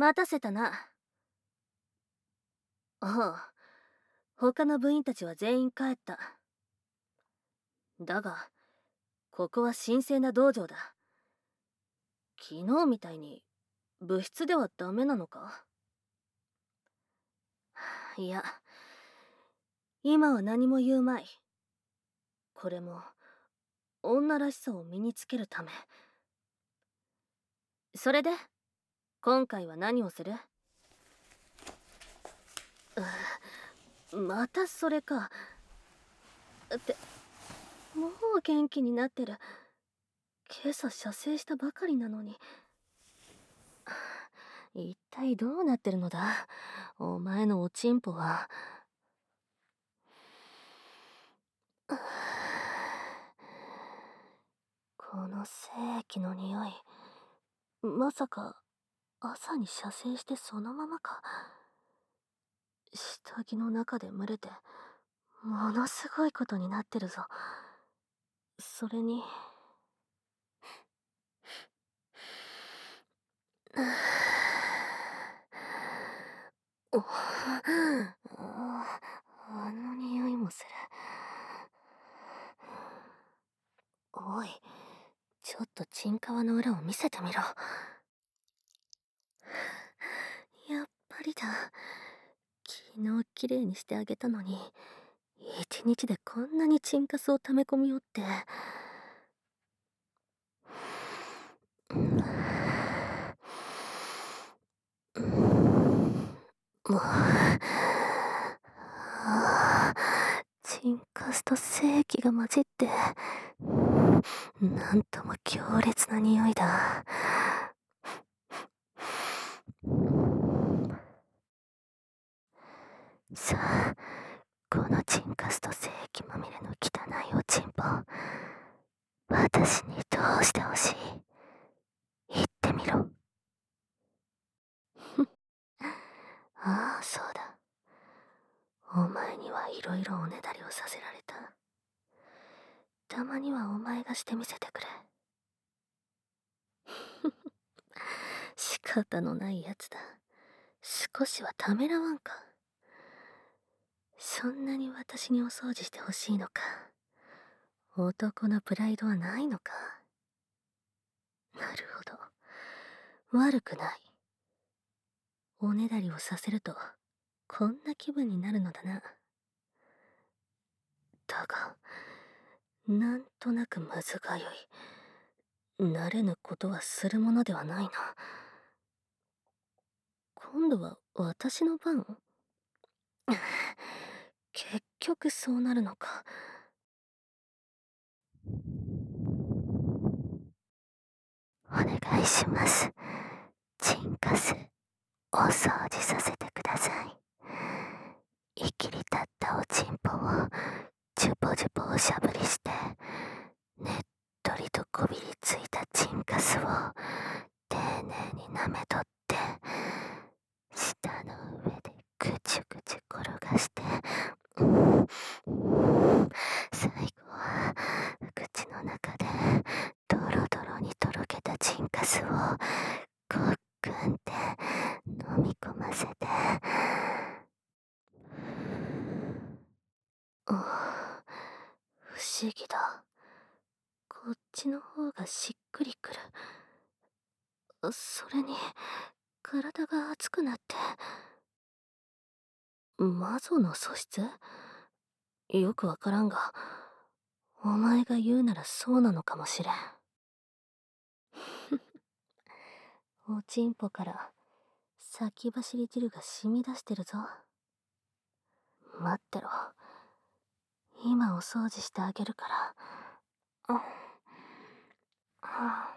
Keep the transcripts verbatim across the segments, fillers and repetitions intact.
待たせたな。おう、他の部員たちは全員帰った。だが、ここは神聖な道場だ。昨日みたいに部室ではダメなのか？いや、今は何も言うまい。これも女らしさを身につけるため。それで今回は何をする？うまたそれか。って、もう元気になってる。今朝射精したばかりなのに。一体どうなってるのだ、お前のおちんぽは。この精液の匂い、まさか朝に射精してそのままか。下着の中で蒸れてものすごいことになってるぞ。それにおああの匂いもする。おい、ちょっとチンカワの裏を見せてみろ。やっぱりだ。昨日きれいにしてあげたのに、一日でこんなにチンカスを溜め込みよって。もう、あチンカスと精液が混じって、なんとも強烈な匂いだ。さあ、このチンカスと精液まみれの汚いおちんぽ、私にどうしてほしい？言ってみろ。ああ、そうだ。お前にはいろいろおねだりをさせられた。たまにはお前がしてみせてくれ。仕方のないやつだ。少しはためらわんか。そんなに私にお掃除してほしいのか。男のプライドはないのか。なるほど。悪くない。おねだりをさせるとこんな気分になるのだな。だが、なんとなくむずがゆい。慣れぬことはするものではないな。今度は私の番？結局そうなるのか。お願いします。チンカス、お掃除させてください。いきり立ったおちんぽをジュポジュポおしゃぶりして、ねっとりとこびりついたチンカスを丁寧に舐めとって、舌の上でぐちゅぐちゅ転がして、最後は口の中でドロドロにとろけたチンカスをごっくんって飲み込ませて。不思議だ。こっちの方がしっくりくる。それに体が熱くなって。魔女の素質？よくわからんが、お前が言うならそうなのかもしれん。おちんぽから先走り汁が染み出してるぞ。待ってろ。今お掃除してあげるから。ああ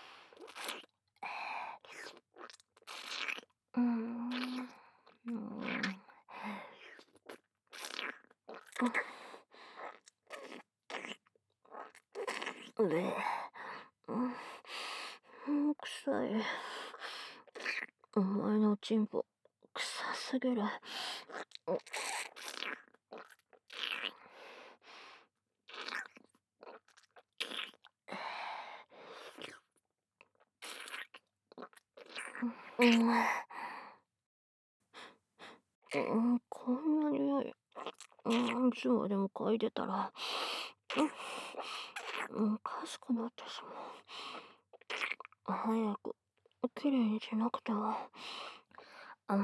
うーん。うーん。うえ、うん、臭い。お前のチンポ、臭すぎる。うん、 いつまでも嗅いでたら、うん、おかしくなってしまう。早く、きれいにしなくては。うん、うん。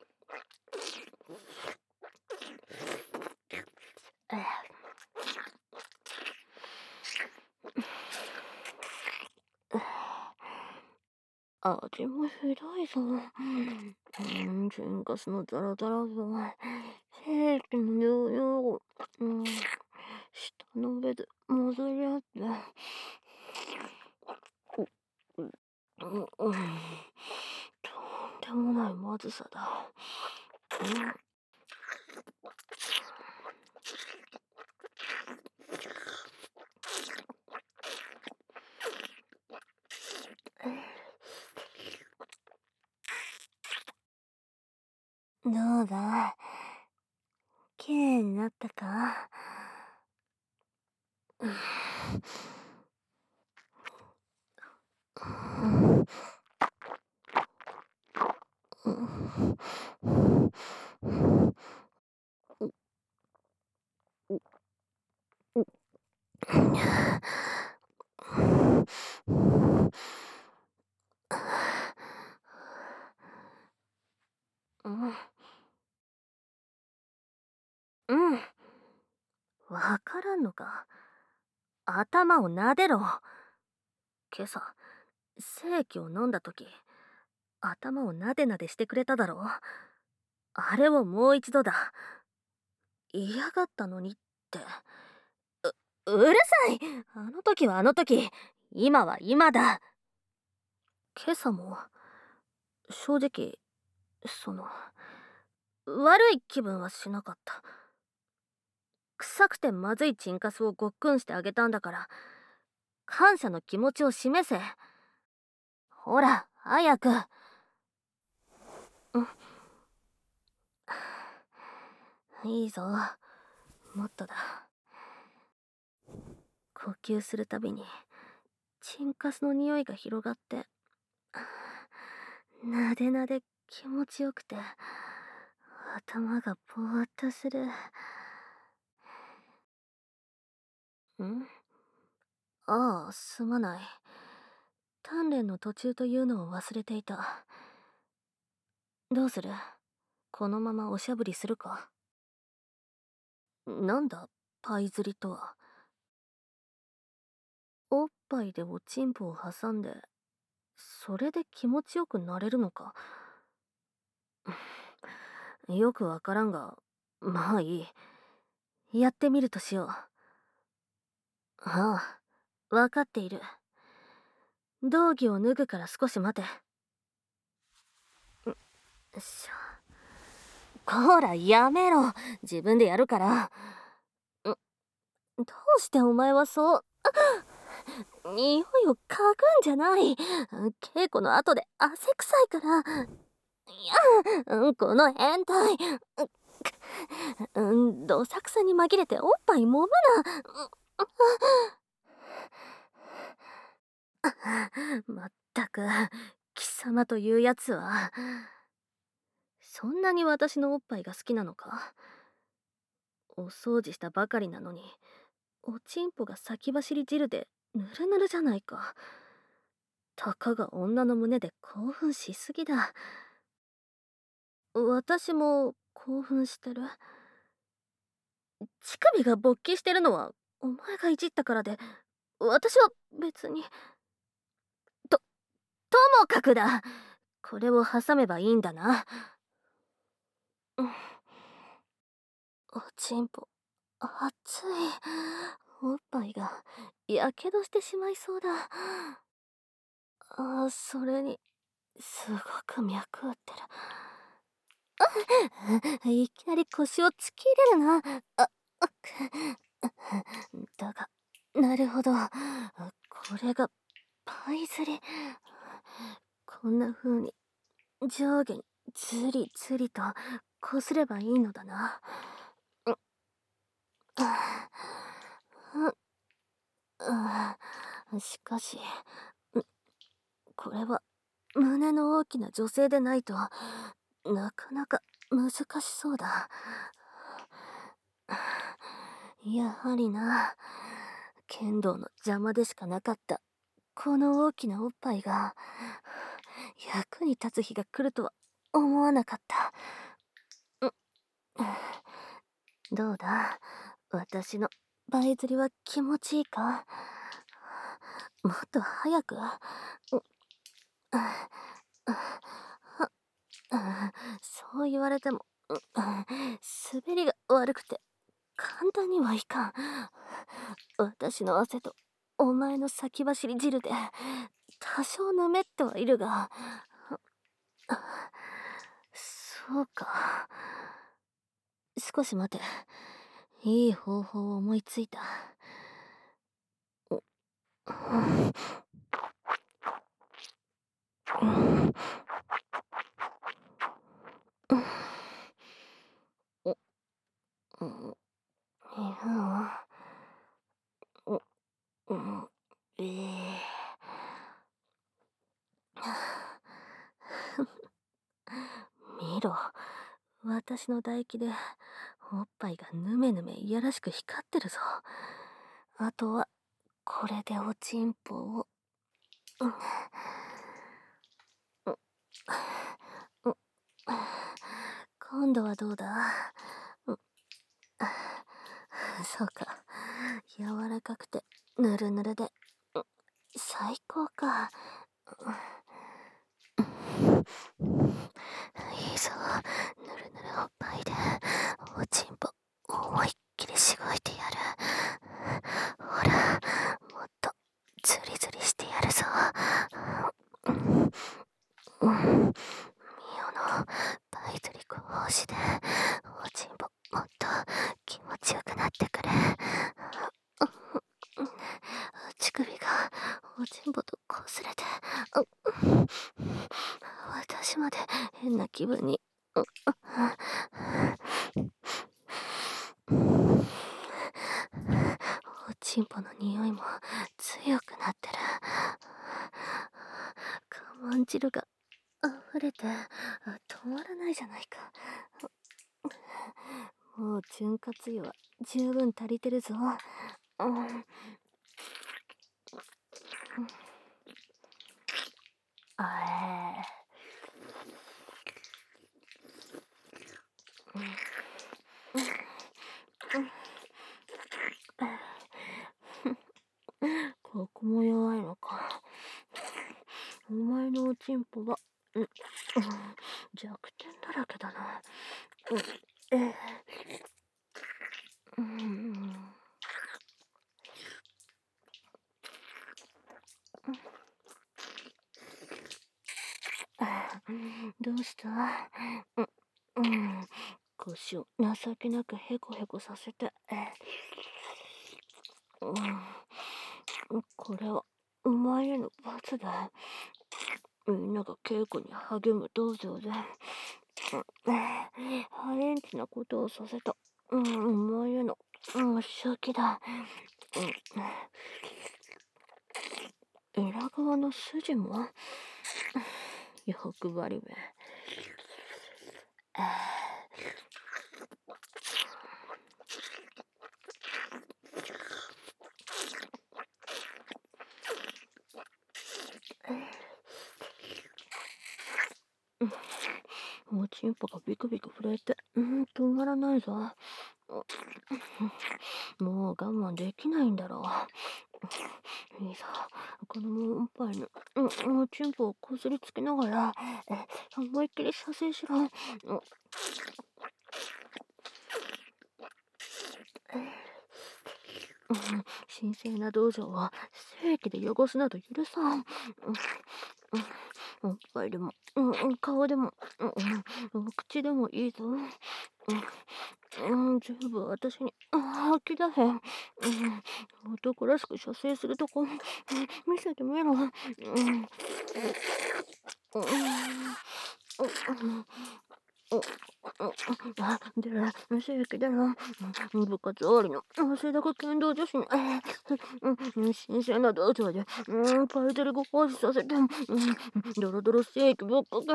味もひどいぞ。うん、チンカスのザラザラぞ。ケーキのヨーヨー。うん、舌の上で混ざり合って。うん、うん、とんでもないまずさだ。うん、どうだ、きれいになったか？うん、うん、うん、うん。わからんのか？頭を撫でろ。今朝、精液を飲んだとき、頭をなでなでしてくれただろう。あれをもう一度だ。嫌がったのにって。う、うるさい！あの時はあの時、今は今だ。今朝も、正直、その、悪い気分はしなかった。臭くてまずいチンカスをごっくんしてあげたんだから、感謝の気持ちを示せ。ほら、早く。うん。いいぞ。もっとだ。呼吸するたびに、チンカスの匂いが広がって、なでなで気持ちよくて、頭がぼーっとする。ん？ああ、すまない。鍛錬の途中というのを忘れていた。どうする？このままおしゃぶりするか？なんだ、パイ釣りとは。おっぱいでおちんぽを挟んで、それで気持ちよくなれるのか？よくわからんが、まあいい。やってみるとしよう。ああ、わかっている。道着を脱ぐから少し待て。よいしょ。こら、やめろ。自分でやるから。どうしてお前はそう、匂いを嗅ぐんじゃない。稽古の後で汗臭いから。いや、うん、この変態。うん、どさくさに紛れておっぱい揉むな。まったく、貴様というやつは。そんなに私のおっぱいが好きなのか？お掃除したばかりなのに、おちんぽが先走り汁でぬるぬるじゃないか。たかが女の胸で興奮しすぎだ。私も興奮してる。乳首が勃起してるのはお前がいじったからで、私は別に。と、ともかくだ。これを挟めばいいんだな。うん、おちんぽ、熱い。おっぱいがやけどしてしまいそうだ。あ、それに、すごく脈打ってる。いきなり腰を突き入れるな。あ、だが、なるほど。これが、パイ釣り。こんな風に、上下にずりずりと、こすればいいのだな。しかし、これは、胸の大きな女性でないと、なかなか難しそうだ。 やはりな、剣道の邪魔でしかなかったこの大きなおっぱいが役に立つ日が来るとは思わなかった。どうだ、私の倍釣りは気持ちいいか？もっと早く。そう言われても、滑りが悪くて簡単にはいかん。私の汗とお前の先走り汁で多少ぬめってはいるが、そうか。少し待て。いい方法を思いついた。ええ見ろ、私の唾液でおっぱいがぬめぬめいやらしく光ってるぞ。あとはこれでおちんぽを、うんうん、今度はどうだ？うん、そうか、柔らかくてぬるぬるで、うん、最高か。いいぞ、ぬるぬるおっぱいでおちんぽ思いっきりしごいてやる。ほら、もっとズリズリしてやるぞ。うん、ミオのバイトリコ奉仕でおちんぽもっと気持ちよくなってくれ。乳首がおちんぽと擦れて、私まで変な気分に。おちんぽの匂いも強くなってる。我慢汁が溢れて止まらないじゃないか。もう潤滑油は十分足りてるぞ。うん、あえここも弱いのか。お前のおちんぽは、うん、弱点だらけだな。うん、えー、うん、どうした？うん、うん、腰を情けなくヘコヘコさせて、うん、これはお前への罰だ。みんなが稽古に励む道場で、ハレンチなことをさせた、うん、お前への申し訳だ。うん、裏側の筋も欲張りめ。おちんぽがビクビク震えて、うん、止まらないぞ。もう我慢できないんだろう。いいぞ、このおっぱいの、うん、おちんぽをこすりつけながら、え思いっきり射精しろ。うん、神聖な道場は正規で汚すなど許さん。うん、おっぱいでも、うん、顔でも、うん、口でもいいぞ。うん、全部私に吐き出せ。うん、男らしく射精するとこ、うん、見せてみろ。うん、うん、うん、 で、正規での部活終わりの汗だく剣道女子に神聖な道場でパイゼリご奉仕させて、ドロドロステーキぶっかけ、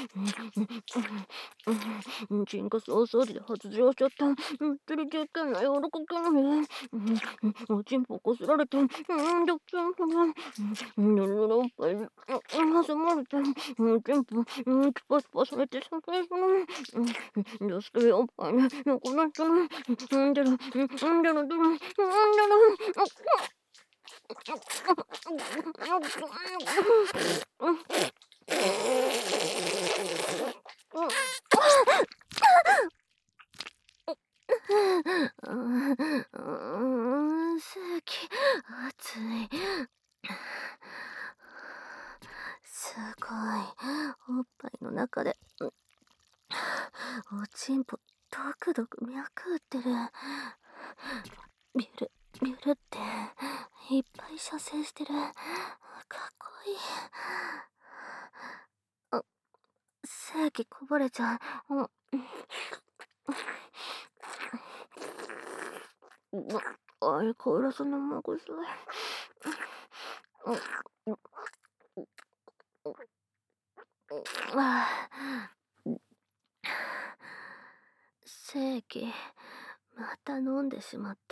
チンカス大掃除で発情しちゃった、釣り実験の柔らかけのに、おちんぽこすられて、ドッキンポが、ぬるぬるおっぱい挟まれて、おちんぽキパスパされて、さかいその、どすけおっぱいね、なくなったの、んでる、んでる、んでる、んでる、せき、熱い。すごい。おっぱいの中で、おちんぽ、ドクドク脈打ってる。ビュル、ビュルって、いっぱい射精してる。かっこいい。あ、精液こぼれちゃう。うん相変わらず生臭い。精液、また飲んでしまった。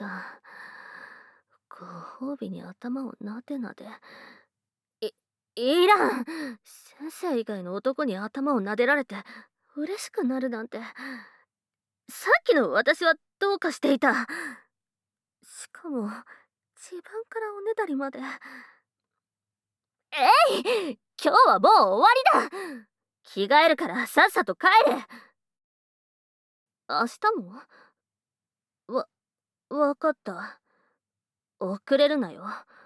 ご褒美に頭をなでなで。い、いらん。先生以外の男に頭をなでられて嬉しくなるなんて。さっきの私はどうかしていた。しかも、自分からおねだりまで。えい！今日はもう終わりだ！着替えるからさっさと帰れ！明日も？わ、わかった。遅れるなよ。